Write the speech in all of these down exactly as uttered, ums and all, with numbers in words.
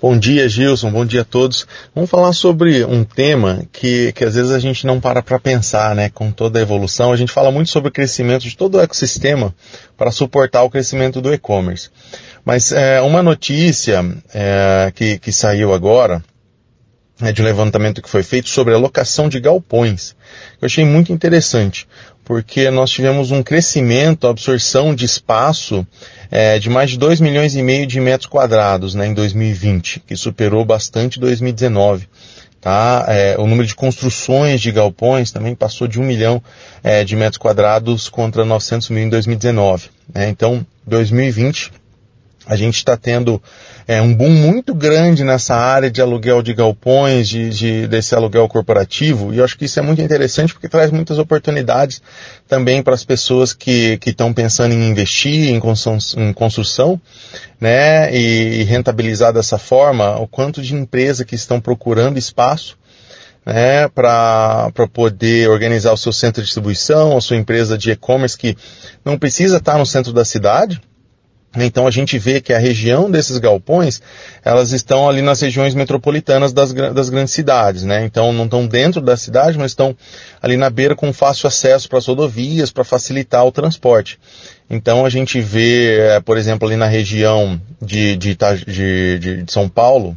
Bom dia, Gilson, bom dia a todos. Vamos falar sobre um tema que, que às vezes a gente não para para pensar, né? Com toda a evolução, a gente fala muito sobre o crescimento de todo o ecossistema para suportar o crescimento do e-commerce. Mas é, uma notícia é, que, que saiu agora, é, de um levantamento que foi feito sobre a locação de galpões, que eu achei muito interessante, porque nós tivemos um crescimento, absorção de espaço é, de mais de dois milhões e meio de metros quadrados, né, em dois mil e vinte, que superou bastante dois mil e dezenove. Tá? É, o número de construções de galpões também passou de um milhão é, de metros quadrados contra novecentos mil em dois mil e dezenove. Né? Então, dois mil e vinte, a gente está tendo é, um boom muito grande nessa área de aluguel de galpões, de, de, desse aluguel corporativo, e eu acho que isso é muito interessante porque traz muitas oportunidades também para as pessoas que estão pensando em investir em construção, em construção, né, e, e rentabilizar dessa forma o quanto de empresas que estão procurando espaço, né, para poder organizar o seu centro de distribuição, a sua empresa de e-commerce que não precisa estar no centro da cidade. Então a gente vê que a região desses galpões, elas estão ali nas regiões metropolitanas das, das grandes cidades, né? Então não estão dentro da cidade, mas estão ali na beira com fácil acesso para as rodovias, para facilitar o transporte. Então a gente vê, por exemplo, ali na região de, de, de, de, de São Paulo,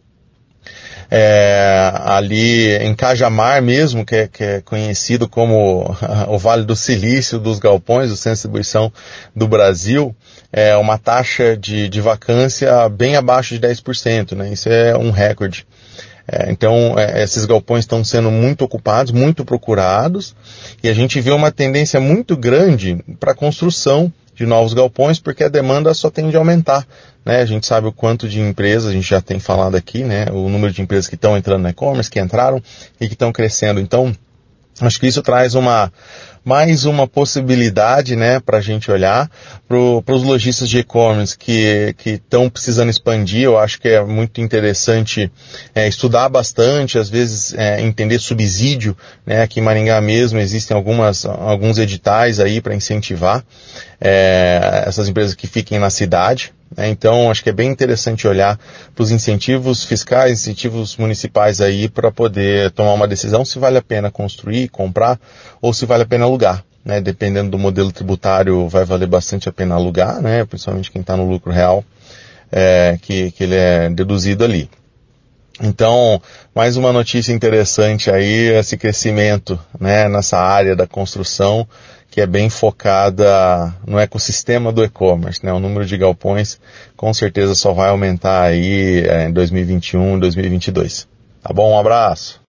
É, ali em Cajamar mesmo, que é, que é conhecido como o Vale do Silício dos Galpões, do Centro de Distribuição do Brasil, é uma taxa de, de vacância bem abaixo de dez por cento, né? Isso é um recorde. É, então, é, esses galpões estão sendo muito ocupados, muito procurados, e a gente vê uma tendência muito grande para a construção de novos galpões, porque a demanda só tende a aumentar, né? A gente sabe o quanto de empresas, a gente já tem falado aqui, né? O número de empresas que estão entrando no e-commerce, que entraram e que estão crescendo. Então, acho que isso traz uma, mais uma possibilidade, né, para a gente olhar para os lojistas de e-commerce que que estão precisando expandir. Eu acho que é muito interessante é, estudar bastante, às vezes é, entender subsídio, né? Aqui em Maringá mesmo existem algumas, alguns editais aí para incentivar é, essas empresas que fiquem na cidade. Então, acho que é bem interessante olhar para os incentivos fiscais, incentivos municipais aí para poder tomar uma decisão se vale a pena construir, comprar ou se vale a pena alugar, né? Dependendo do modelo tributário, vai valer bastante a pena alugar, né? Principalmente quem está no lucro real, é, que, que ele é deduzido ali. Então, mais uma notícia interessante aí, esse crescimento, né, nessa área da construção, que é bem focada no ecossistema do e-commerce, né? O número de galpões com certeza só vai aumentar aí é, em dois mil e vinte e um, dois mil e vinte e dois. Tá bom? Um abraço!